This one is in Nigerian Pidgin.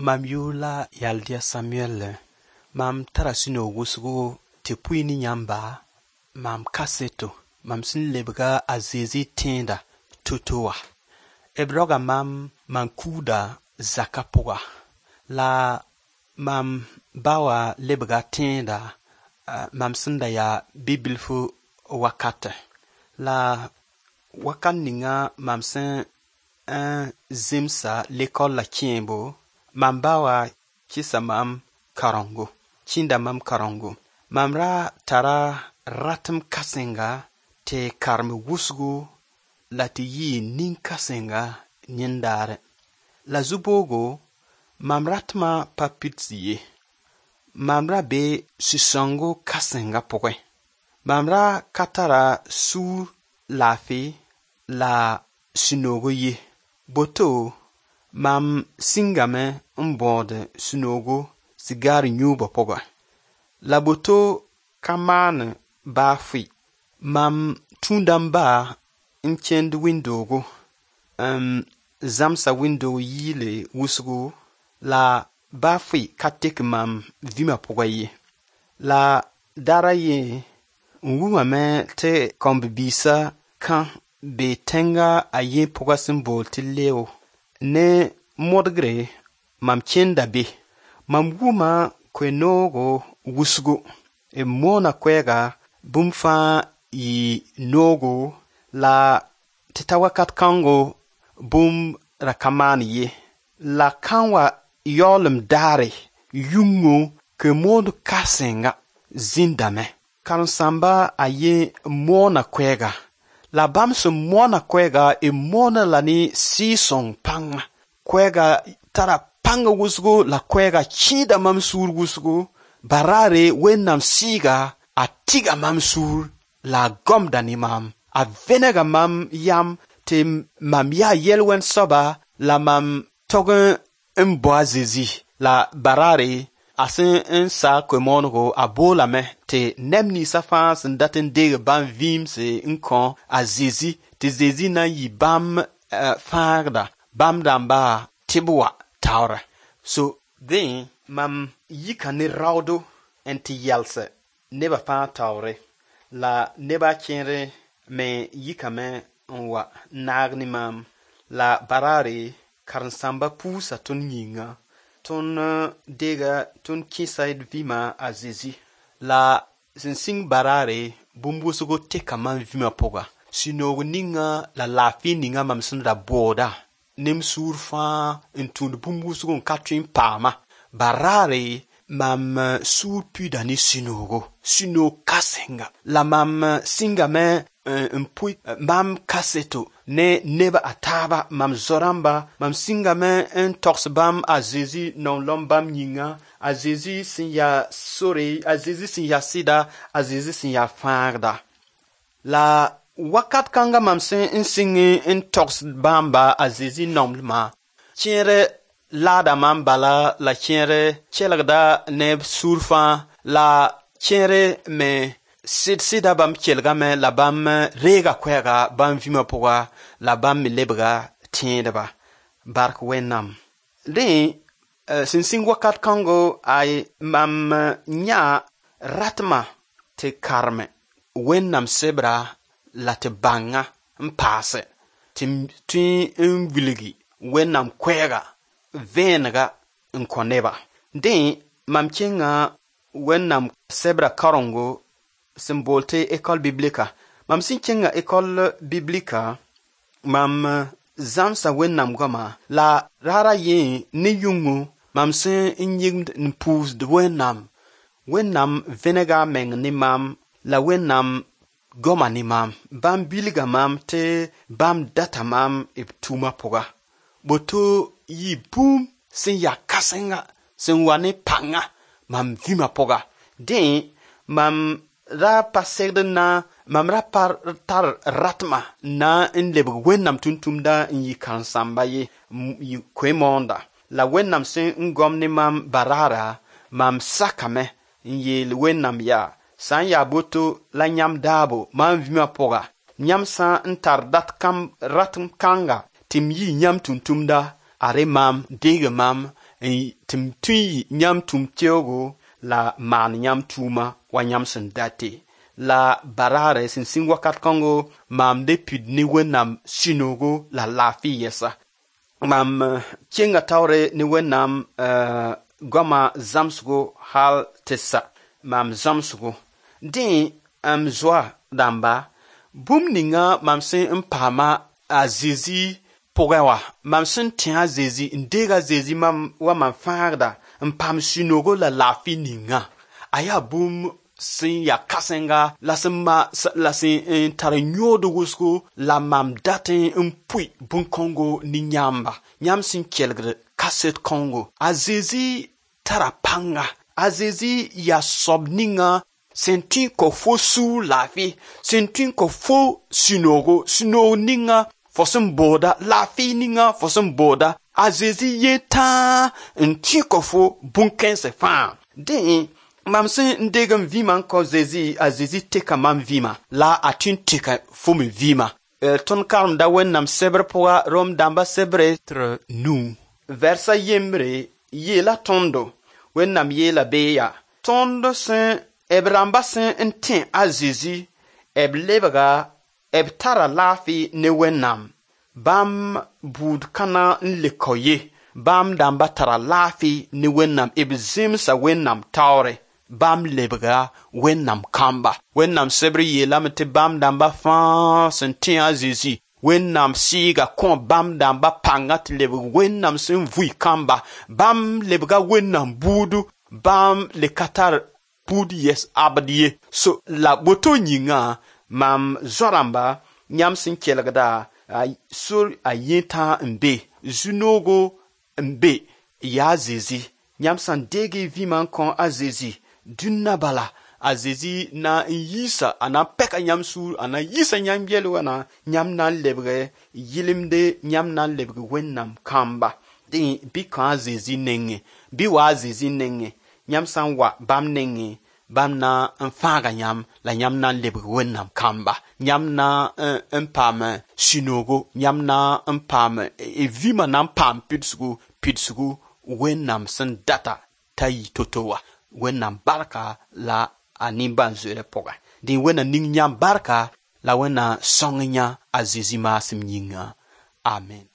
Mam yula yaldia Samuel. Mam tarasino wusgo te puini nyamba. Mam kaseto. Mam sin lebga azezi tenda tutua. Ebroga mam kuda zakapoga. La mam bawa lebga tenda. Mam sinda ya bibilfu wakate. La wakan ninga mam sin zimsa l'école la kiembo. Mam bawa kisa mam karango. Chinda mam karango. Mam ra tara ratum kasenga te karmi wusgo la ti yi nin kasenga nyindare. La zubogo mam ratma papitziye. Mam ra be sisongo kasenga poke. Mam ra katara su lafi la sinogo ye. Boto mam singame mbode sinogo sigari nyuba poga. La boto kamane ba fi. Mam tundamba inchend windogo. Zamsa window yile wusgo. La ba fi katek mam vima poga ye. La dara ye nwuma me te kombibisa kan be tenga aye poga symbol ti leo. Ne modgre mam chenda be. Mam wuma kwenogo wusgo. E mona kwega bumfa yi nogo la titawakat kango bum rakamani ye. La kanwa yolum dare yungo ke mod kasenga zindame. Kansamba aye mona kwega. La bamse mona kwega e mona lani sisong panga. Kwega tara panga wusgo la kwega chida mamsur wusgo. Barare wenam siga a tiga mamsur la gomda ni mam. A venega mam yam te mam ya yelwen soba la mam togen mboazizi. La barare asin sa kwemongo abola me te nemni safans ndaten dege bam vim se nkon azizi te zizi na yi bam farda bam damba tibwa taura. So then mam yika ni raudo enti yelse neba fa taure. La neba chenre me yika me nwa nagni mam. La barare karnsamba pusa tun yinga. Ton dega ton kisaid vima azizi. La sinsing barare bumbusugo teka man vima poga. Sinogo ninga la lafi ninga mamsunda boda. Nem surfa intund bumbusugo nkatrin pama. Barare mam sur pudani sinogo. Sino kasenga. La mam singa me mpui mam kaseto. Ne neba ataba mam zoramba mam singa me tox bam azizi non lom bam nyinga azizi sin ya sore azizi sin ya sida azizi sin ya farda. La wakat kanga mam sin singi tox bamba azizi nomma chere lada mam bala la chere chelagda neb surfa la chere me sida bam chelga me la bam rega kwega bam vima poga la bam lebga tiendaba bark wenam de sinsing wakat kango ay mam nya ratma te karme wenam sebra la te banga mpase tin viligi wenam kwega venga nkoneba de mam chenga wenam sebra karongo symbolte école biblique. Mam sinchenga école biblique mam zamsa wenam goma la rara ye ni yungu mam sin inyig npus de wenam venega meng ni mam la wenam goma ni mam bam biliga mam te bam data mam tuma poga boto yi boom sin ya kasenga sin wani panga mam vima poga de mam ra pasegde na mam ra par tar ratma na in leb wenam tuntumda yi kansamba ye yi kwemonda la wenam sin ngom ni mam barara mam sakame yi wenam ya san ya boto la nyam dabo mam vima poga nyam san ntar dat kam ratum kanga tim yi nyam tuntumda are mam dege mam tim tui nyam tum teogo la man nyam tuma wa nyam sen date la barare sin sin wakat kongo mam de pid ni wenam sinogo la lafi yesa mam chenga tawre ni wenam goma zamsgo hal tessa mam zamsgo din zwa damba bum ninga mam sin mpama azizi pogawa mam sin tia zizi ndega zizi mam wa mam farda mpam sinogo la lafi ninga aya bum sin ya kasenga la sin tar nyodo wusko la mam datin mpui bun kongo ni nyamba nyam sin kelgre kaset kongo azizi tarapanga azizi ya sobninga sentin ko fo su lafi sentin ko fo sinogo ninga fosun boda lafi ninga fosun boda azizi yeta ntin ko fo bunken se fa den mam sin ndegam vima ko azizi teka mam vima la atin teka fo me vima ton karm da wennam sebre poa rom damba sebre tre nu versa yembre yela tondo wennam yela beya tondo sin ebramba sin ntin azizi eblebaga ebtara lafi ne wennam bam bud kana nlekoye bam damba tara lafi ne wennam ebzim sa wennam tawre bam lebga wennam kamba wennam sebri yelamte bam damba fa sentin azizi wennam siga kon bam damba pangat leb wennam sen vui kamba bam lebga wennam budu bam le katar budu yes abadiye so la boto nyinga mam zoramba nyam sin kelgda sur ayeta mbe zunogo mbe ya zizi nyam san dege viman kon azizi dunna bala azizi na yisa ana peka nyam sur ana yisa nyam yelo ana nyam nan lebre yilimde nyam nan lebre wennam kamba din bi kan azizi nenge bi wa azizi nenge nyam san wa bam nenge bam na mfaga nyam la nyam nan lebre wennam kamba nyam na mpam sinogo nyam na mpam evima nan pam pitsugo wennam san data tayi totowa wennam barka la animban zure poga din wena ning nyam barka la wena songnya azizi masim nyinga amen.